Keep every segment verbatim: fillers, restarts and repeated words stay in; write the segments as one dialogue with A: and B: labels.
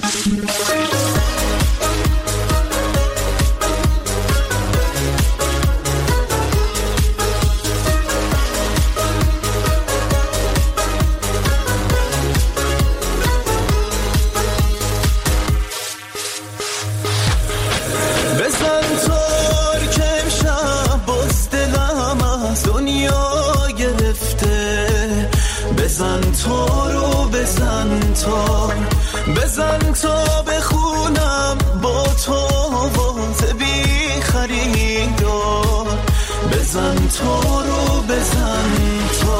A: بزن تو رو بزن تو بزن تو بخونم با تو واسه بی خریدار بزن تو رو بزن تو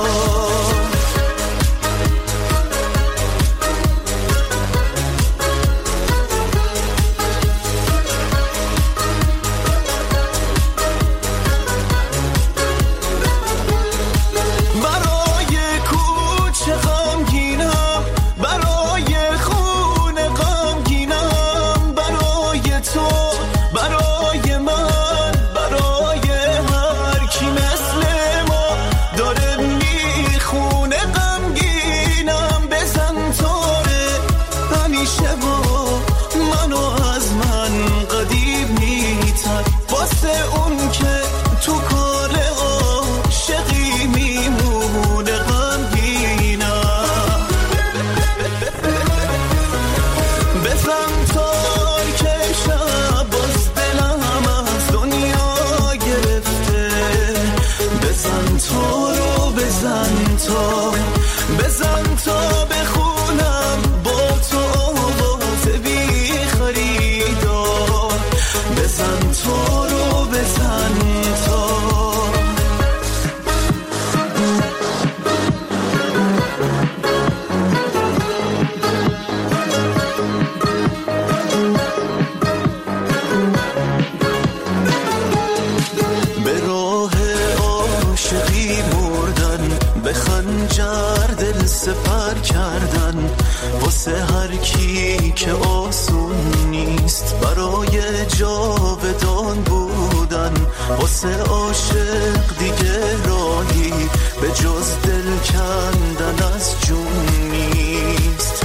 A: واسه هر کی که آسون نیست برای جاودان بودن واسه عاشق دیگه راهی به جز دل کندن از جون نیست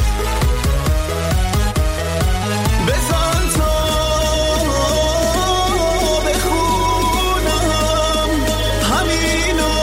A: بزن تا بخونم همینو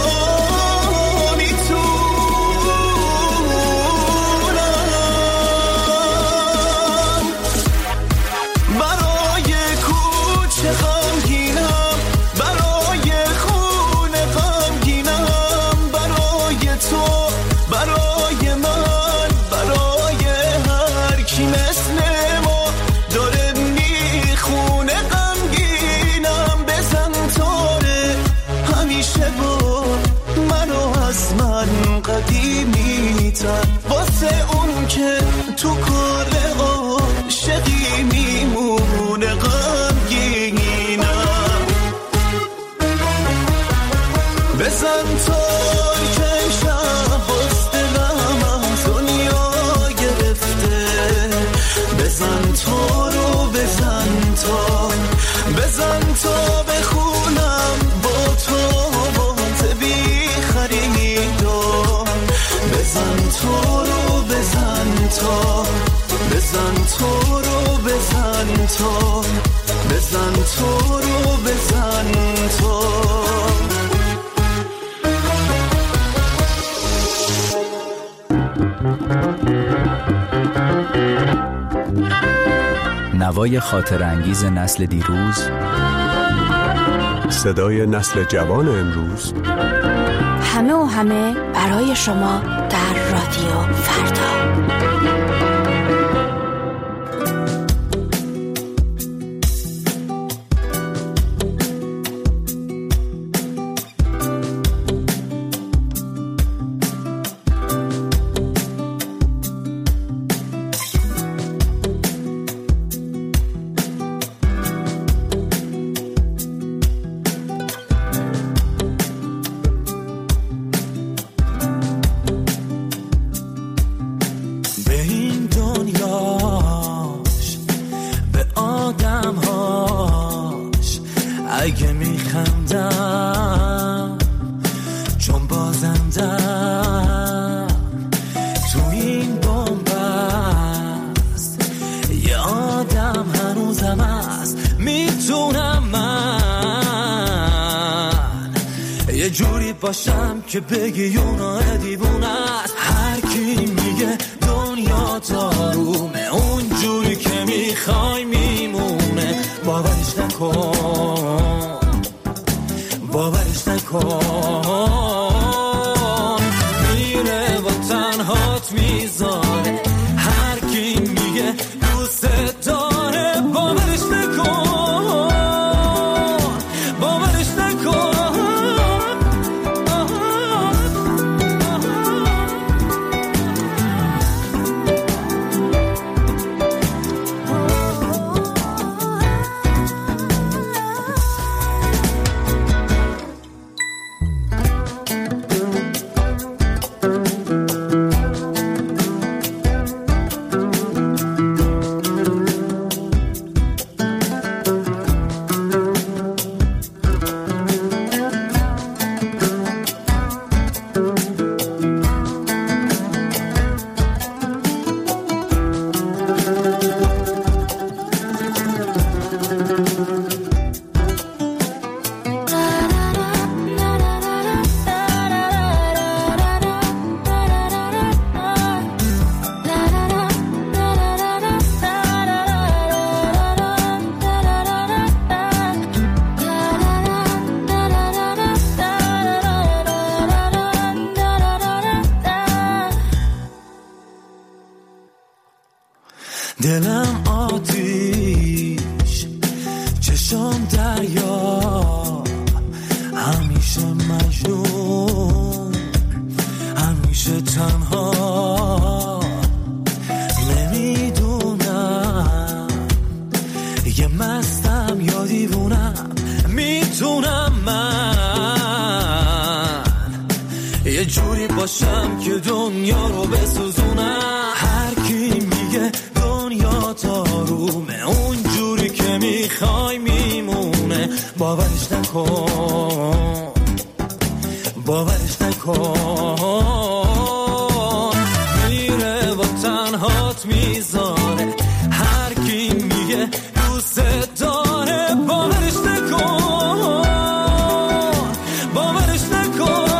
A: واسه اون که تو کار عاشقی میمونه غمگینم بزن تو که شب باز دلم از دنیا گرفته بزن تو رو بزن تو بزن تو بخونم با تو واسه بی خریدار بزن تو رو بزن تو بزن تو رو بزن تو بزن تو رو بزن تو
B: نوای خاطر انگیز نسل دیروز،
C: صدای نسل جوان امروز،
D: همه و همه برای شما در رادیو فردا.
A: باشم که بگی یونا دیوونه است. هر کی میگه دنیا دارومه اونجوری که میخوای میمونه. باورش نکن باورش نکن میره و تنهات میذاره. هر کی میگه دوست داره باورش نکن باورش نکن. دلم آتیش چشم دریا همیشه مجنون همیشه تنها. نمیدونم یه مستم یا دیوونم میتونم من یه جوری باشم که دنیا رو بسوزونم. هر کی میگه دنیا دارومه اونجوری که میخوای میمونه. باورش نکن باورش نکن میره و تنهات میذاره. هر کی میگه دوست داره باورش نکن باورش نکن.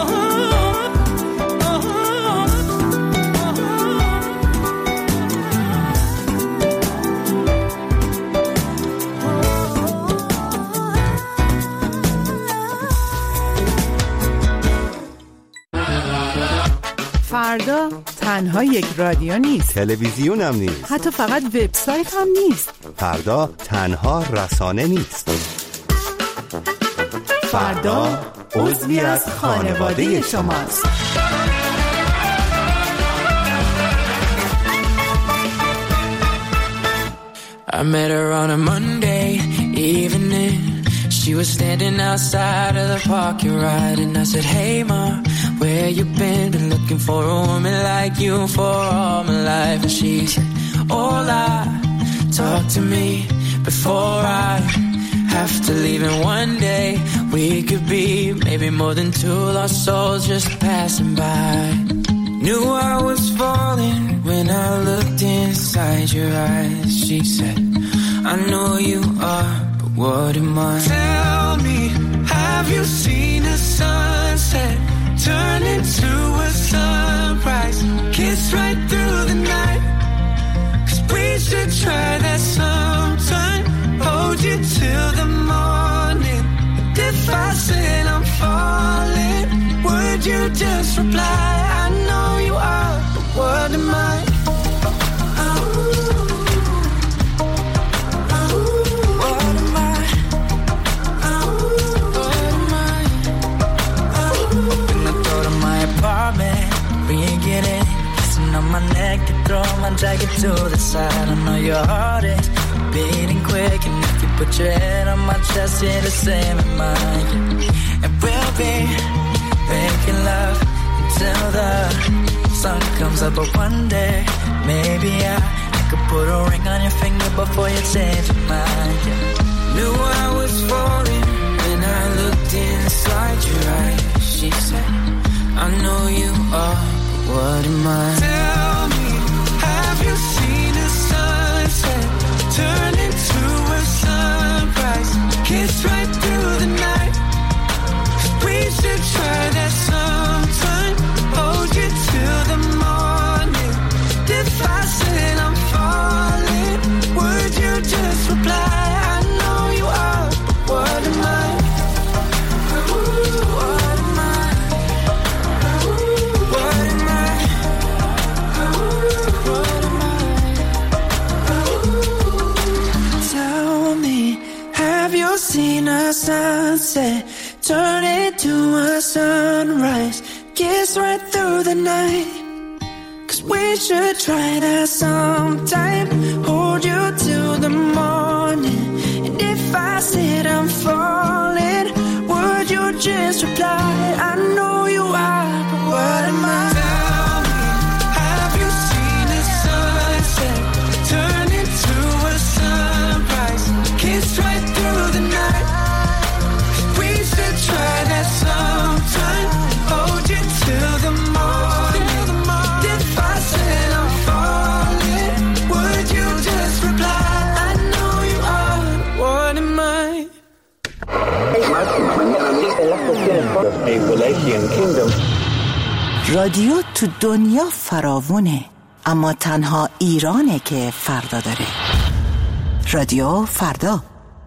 E: فردا تنها یک رادیو نیست،
C: تلویزیون هم نیست،
E: حتی فقط وبسایت هم نیست.
C: فردا تنها رسانه نیست.
E: فردا عضوی از خانواده شماست.
F: I met her on a Monday evening. She was standing outside of the parking lot, and I said, hey ma, where you been? Been looking for a woman like you for all my life. And she said, hola, talk to me before I have to leave. And one day we could be maybe more than two lost souls just passing by. Knew I was falling when I looked inside your eyes. She said, I know you are, but what am I? Tell me, have you seen a sunset turn into a sunrise? Kiss right through the night, 'cause we should try that sometime. Hold you till the morning. And if I said I'm falling, would you just reply? I know you are, but what am I? My neck to throw my jacket to the side. I know your heart is beating quick, and if you put your head on my chest, you're the same as mine. And we'll be making love until the sun comes up. But one day, maybe I, I could put a ring on your finger before you change your mind. Yeah. Knew I was falling when I looked inside your eyes. She said, I know you are. What am I? Tell me, have you seen a sunset turn into a sunrise? Kiss right through the night. We should try that sunset, turn it to a sunrise, kiss right through the night. Cause we should try that sometime, hold you till the morning. And if I said I'm falling, would you just reply, I know you are, but what am I? Tell me, have you seen the sunset, turn into a sunrise, kiss right through the night. We should try that sometime, hold you till the morning. If I said I'm falling, would you just reply, I know you are, what am I?
E: رادیو تو دنیا فراوونه، اما تنها ایرانه که فردا داره. رادیو فردا.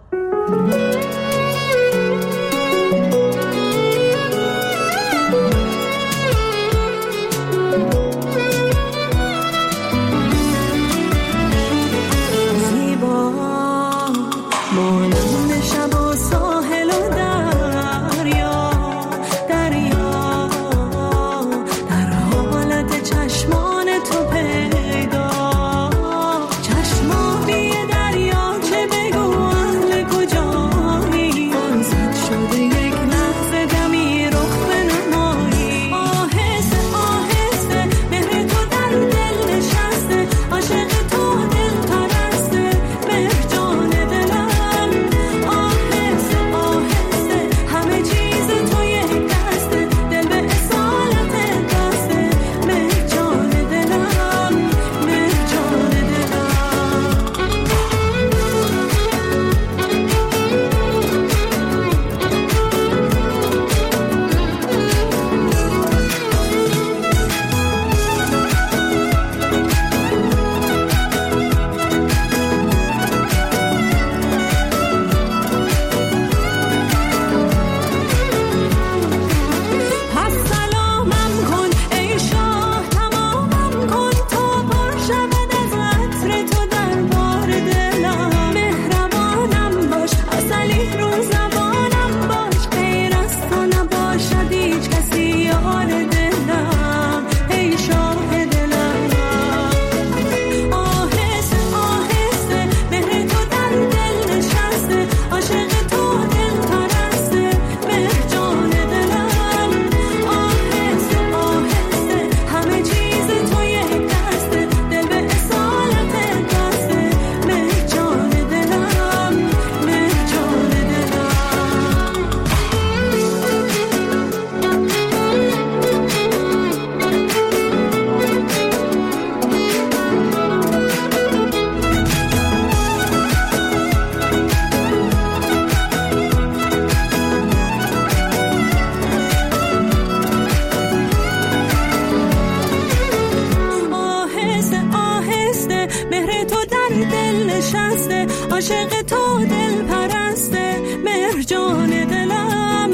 G: عاشق تو دل پرسته مرجان دلم،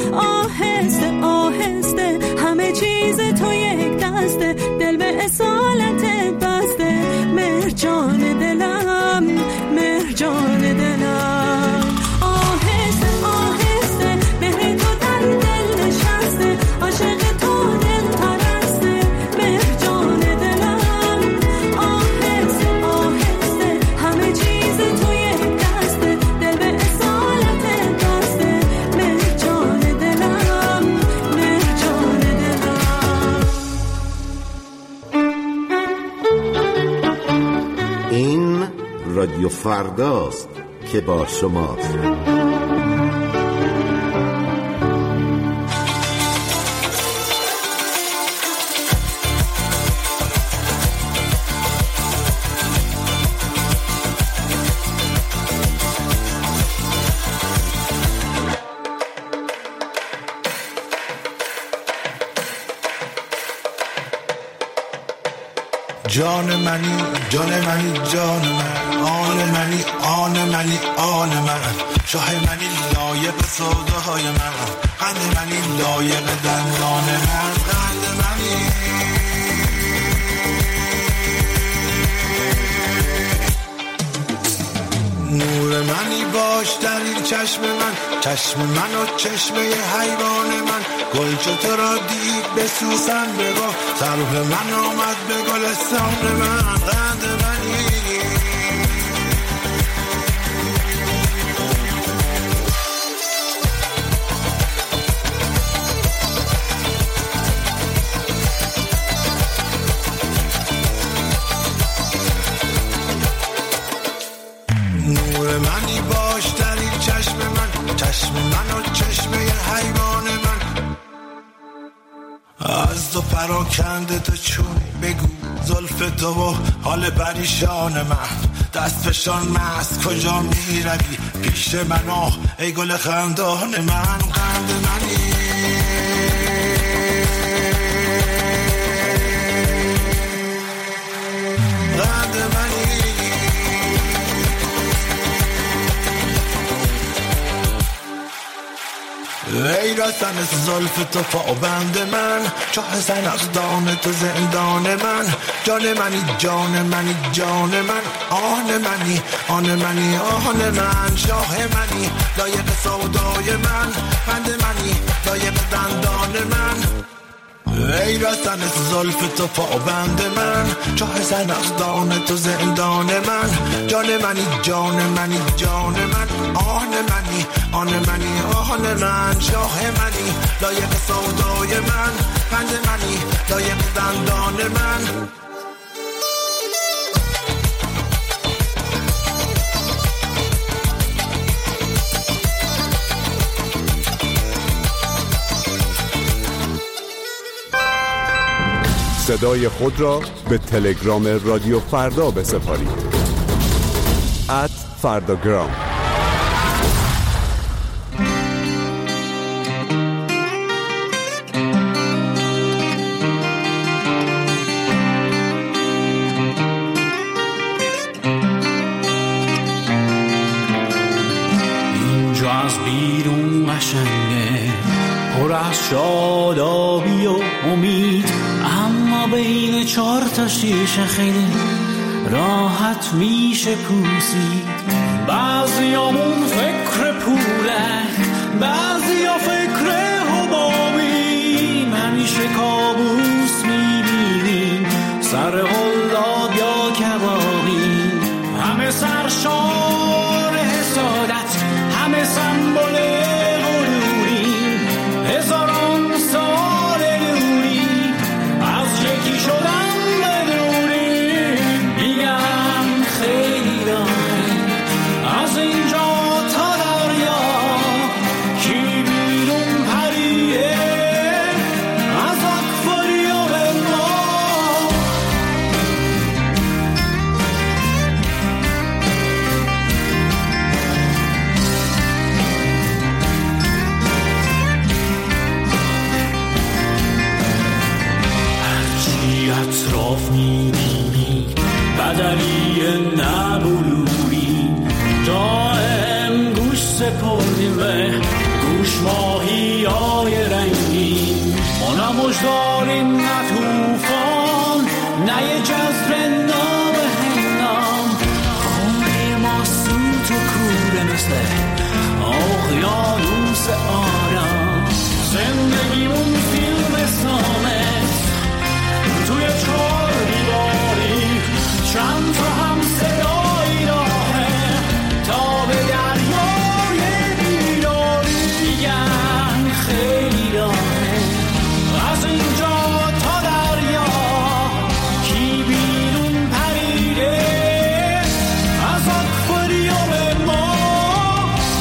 G: آهسته آهسته همه چیز تو یک دسته، دل به اصالت بسته مرجان دلم، مرجان دلم، آهسته آهسته مهر تو در دل نشسته، عاشق تو دل پرسته مرجان دلم، آهسته آهسته همه چیز تو یک دسته، دل به اصالت بسته مرجان دلم، مرجان دلم.
C: این رادیو فرداست که با شماست.
H: جان منی جان منی جان من، آن منی آن منی آن من، شاه منی لایق سوده های من، قند منی لایق دندان من، قند منی نور منی باش در این چشم چشم من، چشم من و چشم حیوان من. گل چو تو را دید به سوسن بگاه، سرو من آمد به گلستان من. قند منی نور منی باش در این چشم من، چشم من و چشم حیوان من. از دو پراکنده تو چون بگو زلف تو و حال پریشان من. دست فشان مست کجا می روی پیش من آه ای گل خندان من. قند منی قند منی ای رسن زلف تو پابند من، چاه زنخدان تو زندان من. جان منی جان منی جان من، آن منی آن منی آن من. شاه منی لایق سودای من، بند منی لایق دندان من. ای رسن زلف تو پابند من، چاه زنخدان تو زندان من. جان منی جان منی جان من، آن منی آن منی آن من. شاه منی لایق سودای من، بند منی لایق دندان من.
I: صدای خود را به تلگرام رادیو فردا بسپارید. ات فرداگرام.
A: اینجا از بیرون قشنگه، پر از شادابی و امید، اما بین چهار تا شیشه خیلی راحت میشه پوسید. بعضیامون فکر پوله، بعضیا فکر حبابیم، همیشه کابوس میبینیم سر غلاب یا کبابیم. همه سرشار حسادت، همه سمبل غروریم، هزاران سال دوری از یکی شدن بدونیم. میگم خیلی راهه از اینجا تا دریا، کی بیرون پریه از اکواریوم ما. اطراف میبینی بدلی نبلوری، دائم گوش سپردیم به گوش ماهی های رنگی. ما نه مجداریم نه توفان، نه یه جذر ناب هنگام. خونه ما سوت و کوره مثل اقیانوس آرام. زندگیمون فیلم سامت توی چهار دیواری، چند تا هم صدایی راهه تا به دریای بیداری. میگن خیلی راهه از اینجا تا دریا، کی بیرون پریده از اکواریوم ما.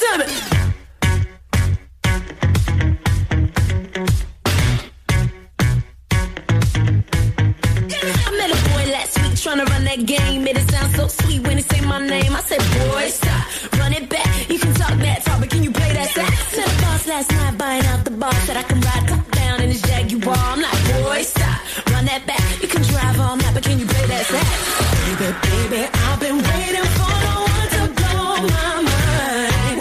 F: to me. I met a boy last week trying to run that game. Made it sound so sweet when he say my name. I said, boy, stop, run it back. You can talk that talk, but can you play that sax? Said the boss last night buying out the bar. Said I can ride top down in his Jaguar. I'm like, boy, stop, run that back. You can drive all night, but can you play that sax? Baby, baby, I've been waiting for the one to blow my mind.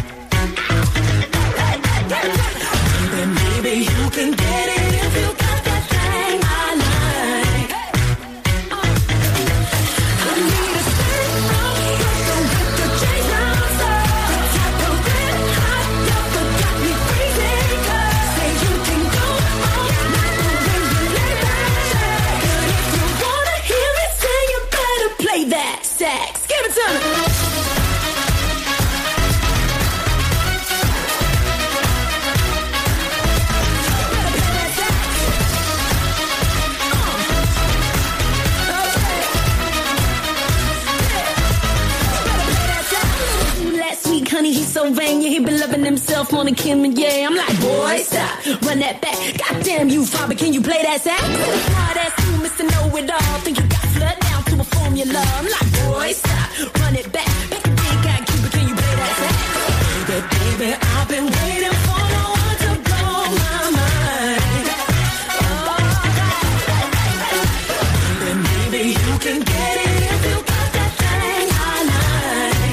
F: Baby, maybe you can get it if you got that thing I like. I need a stand up, with the chains down, so the type of red hot lover got me freezing. Say you can go all night when you lay back. But if you wanna hear me sing, you better play that sax. Give it to me. Honey, he's so vain, yeah, he been loving himself on a Kim and yeah. I'm like, boy, stop, run that back. Goddamn you, father, can you play that sax? Hard ass you, Mister Know-It-All. Think you got flood down to a formula. I'm like, boy, stop, run it back. Back a big guy, Cuba, can you play that sax? Baby, baby, I've been waiting for no one to blow my mind. Oh, baby, maybe you can get it if you got that thing I like.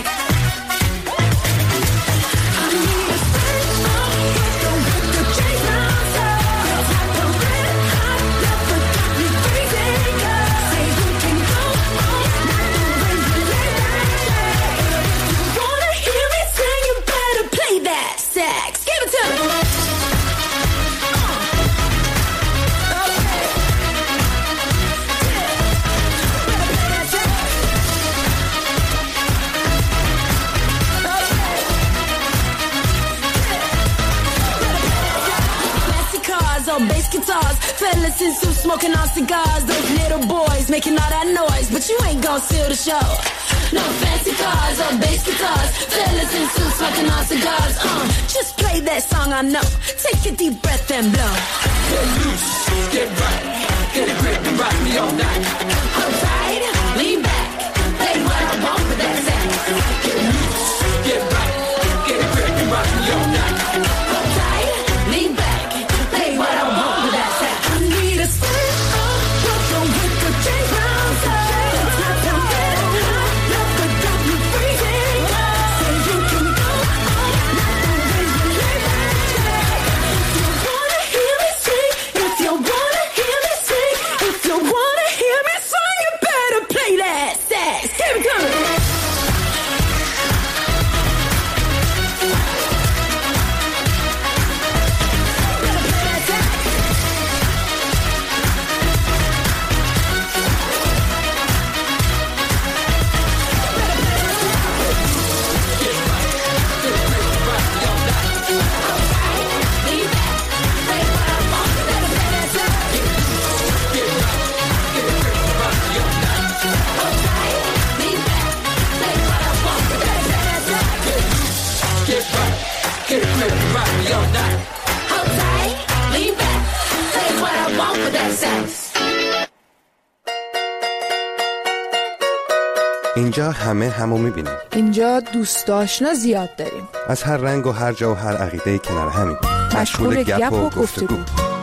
F: Bass guitars, fellas in suits smoking on cigars. Those little boys making all that noise, but you ain't gon' steal the show. No fancy cars or bass guitars, fellas in suits smoking on cigars. Uh, just play that song I know. Take a deep breath and blow. Get loose, get right, get a grip and rock me all night. Hold tight, lean back, play what I want with that sax. Get loose, get right, get a grip and rock me all night. Hold tight, lean back. What I want with that sax. I need a stand up, welcome with the chains round, so the type of red hot lover got me freezing. Say you can go all night when you lay back. If you wanna hear me sing, if you wanna hear me sing, if you wanna hear me sing, you better play that sax. Here we go.
J: اینجا همه همو میبینیم.
K: اینجا دوست آشنا زیاد داریم.
J: از هر رنگ و هر جا و هر عقیده کنار همین.
K: مشغول گپ و گفتگو.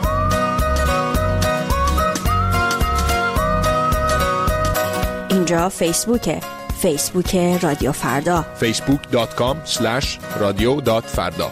D: اینجا فیسبوکه. فیسبوک رادیو فردا.
L: فیسبوک دات کام اسلش رادیو دات فردا.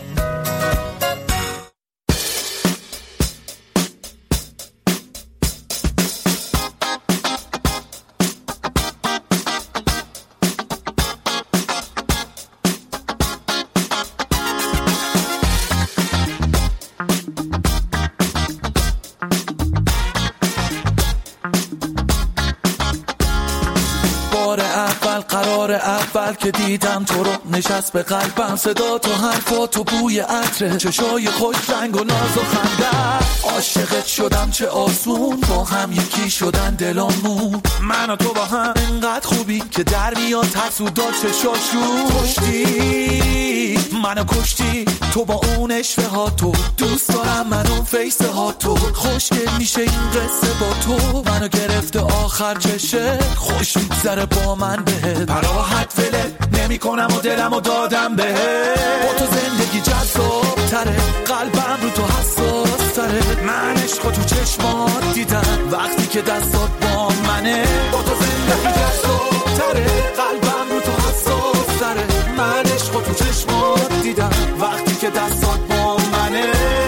M: که دیدم تو رو نشست به قلبم، صدا تو حرفا تو بوی عطر چشای خوش رنگ و ناز و خنده. عاشقت شدم چه آسون، با هم یکی شدن دلامون. من و تو با هم انقدر خوبی که در میاد حسودا چشاشون. کشتی منو کشتی تو با اون اشوه ها، تو دوست دارم من اون فیسه ها، تو خوشگل میشه این قصه با تو. منو گرفته آخر چشه خوش میگذره با من بهت، پراحت ولت نمی کنم و دلمو دادم بهت. با تو زندگی جذاب تره، قلبم رو تو حساس تره. من عشقو تو چشمات دیدم وقتی که دستات با منه. با تو زندگی جذاب تره، قلبم رو تو حساس تره. من عشقو تو چشمات دیدم وقتی که دستات با منه.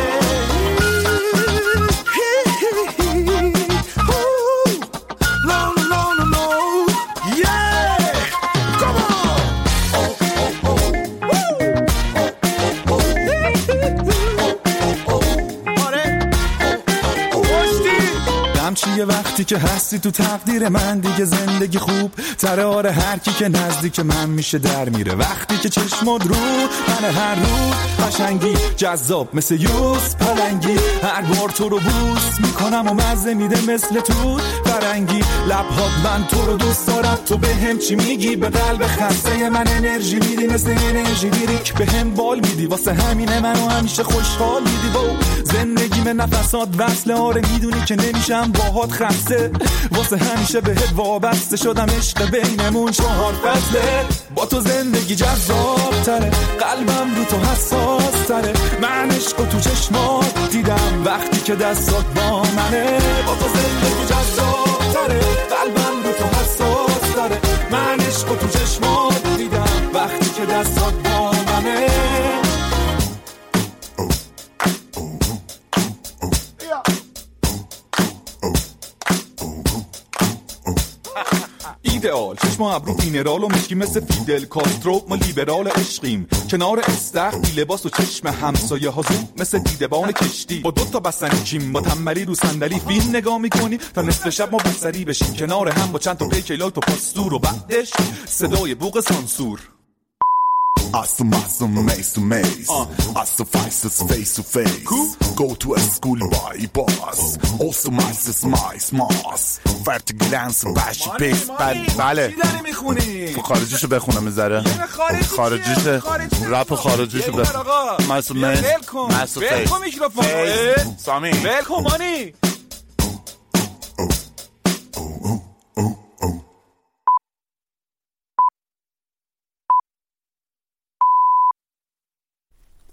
M: چیه وقتی که هستی تو تقدیر من، دیگه زندگی خوب تره. آره هر کی که نزدیک من میشه در میره وقتی که چشمات رو من. هر روز قشنگی جذاب مثل یوز پلنگی، هر بار تو رو بوس میکنم و مزه میده مثل تو فرنگی. لبهات من تو رو دوست دارم، تو به هم چی میگی؟ به قلب خسته من انرژی میدی مثل انرژی دیریک به هم بال میدی. واسه همینه منو همیشه خوشحال میدی با زندگی من نفسات وصل. آره میدونی که نمیشم باهات خسته، واسه همیشه بهت وابسته شدم. عشق بینمون چهار فصله، با تو زندگی جذاب تره، قلبم رو تو حساس تره. من عشق تو چشمات دیدم وقتی که دستات با منه. با تو زندگی جذاب تره، قلبم رو تو حساس تره. من عشق تو چشمات دیدم وقتی که دستات با منه. ایدئال چشم و ابرو مینرال و مشکی مثل فیدل کاسترو. ما لیبرال عشقیم کنار استخر بی لباس و چشم همسایه ها زوم مثل دیدبان کشتی. با دوتا بستنی کیم با تنبلی رو صندلی فیلم نگاه میکنی تا نصف شب ما بستری بشیم کنار هم با چند تا پیکلات و پاستور و بعدش صدای بوق سانسور.
N: Awesome, awesome, maze to maze. Uh. Awesome, faces face to face. Cool. Go to a school by boss. Awesome, awesome, my smas. Vertic glance, bash, pace. بله. چی داری میخونی؟ خارجیشو بخونم میذاره. خارجیشه. رپ خارجیشو بخونم. معصوم میز. معصوم فیس. ولکن میکروفون. سامی. ولکن مانی.